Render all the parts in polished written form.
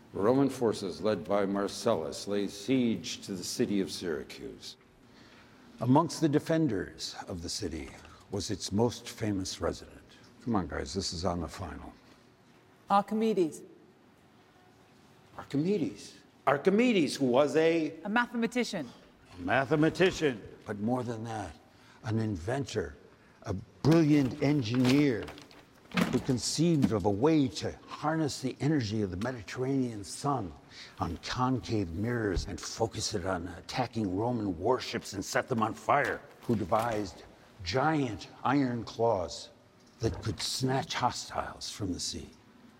Roman forces led by Marcellus laid siege to the city of Syracuse. Amongst the defenders of the city was its most famous resident. Come on, guys, this is on the final. Archimedes. Archimedes, who was a mathematician. Mathematician. But more than that, an inventor, a brilliant engineer who conceived of a way to harness the energy of the Mediterranean sun on concave mirrors and focus it on attacking Roman warships and set them on fire, who devised giant iron claws that could snatch hostiles from the sea.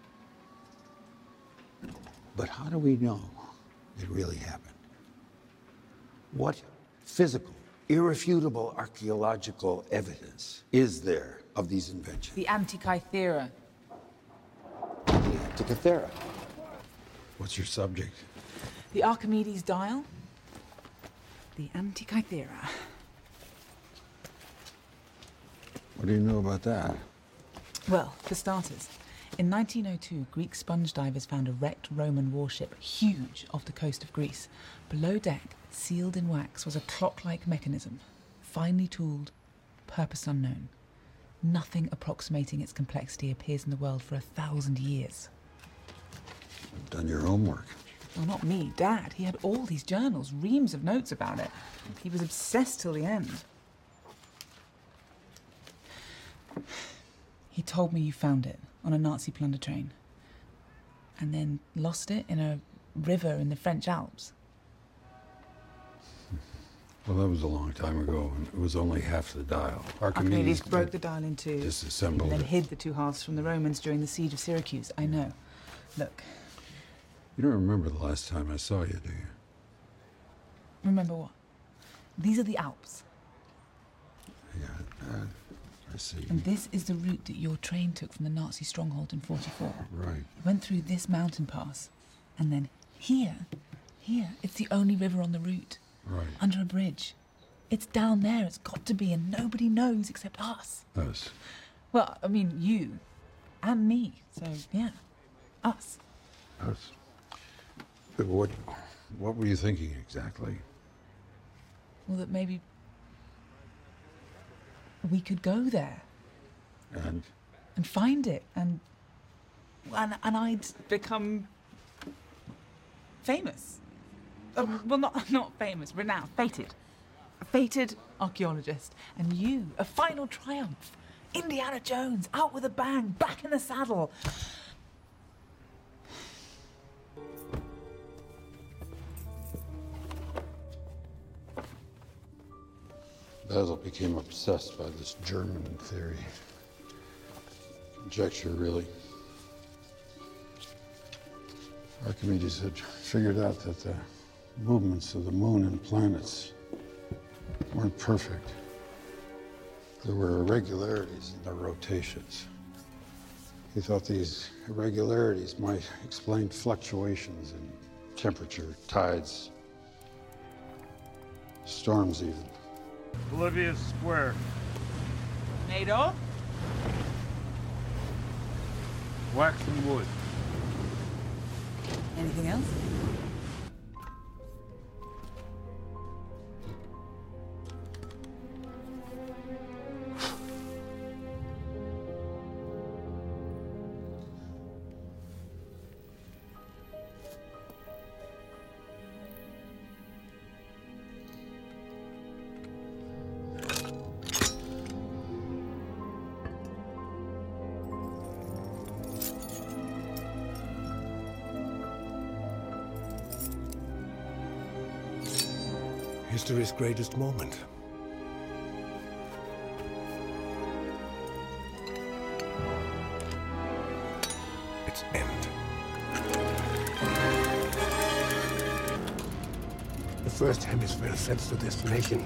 But how do we know it really happened? What physical, irrefutable archaeological evidence is there of these inventions? The Antikythera. The Antikythera. What's your subject? The Archimedes dial. The Antikythera. What do you know about that? Well, for starters, in 1902, Greek sponge divers found a wrecked Roman warship, huge, off the coast of Greece. Below deck, sealed in wax, was a clock-like mechanism, finely tooled, purpose unknown. Nothing approximating its complexity appears in the world for 1,000 years. You've done your homework. Well, not me, Dad. He had all these journals, reams of notes about it. He was obsessed till the end. He told me you found it on a Nazi plunder train, and then lost it in a river in the French Alps. Well, that was a long time ago, and it was only half the dial. Archimedes broke the dial in two, disassembled and then it. hid the two halves from the Romans during the siege of Syracuse. I know. Look. You don't remember the last time I saw you, do you? Remember what? These are the Alps. Yeah, I see. And this is the route that your train took from the Nazi stronghold in 44. Right. It went through this mountain pass, and then here, it's the only river on the route. Right. Under a bridge. It's down there, it's got to be, and nobody knows except us. Us. Well, I mean, you. And me. So, yeah. Us. Us. But what were you thinking exactly? Well, that maybe we could go there. And find it, and I'd become famous. Well, not famous, renowned, fated. A fated archaeologist. And you, a final triumph. Indiana Jones, out with a bang, back in the saddle. Basil became obsessed by this German theory. Conjecture, really. Archimedes had figured out that the movements of the moon and planets weren't perfect. There were irregularities in their rotations. He thought these irregularities might explain fluctuations in temperature, tides, storms even. Bolivia Square. NATO? Wax and wood. Anything else? History's greatest moment. Its end. The first hemisphere sets the destination.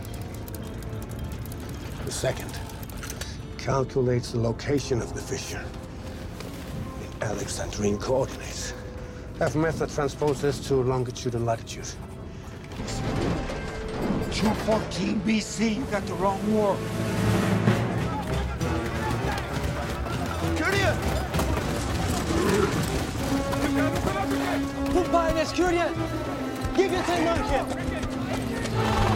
The second calculates the location of the fissure in Alexandrine coordinates. Have method transpose this to longitude and latitude. 214 BC, you got the wrong war. Junior! secured yet? Give your 10 mark here.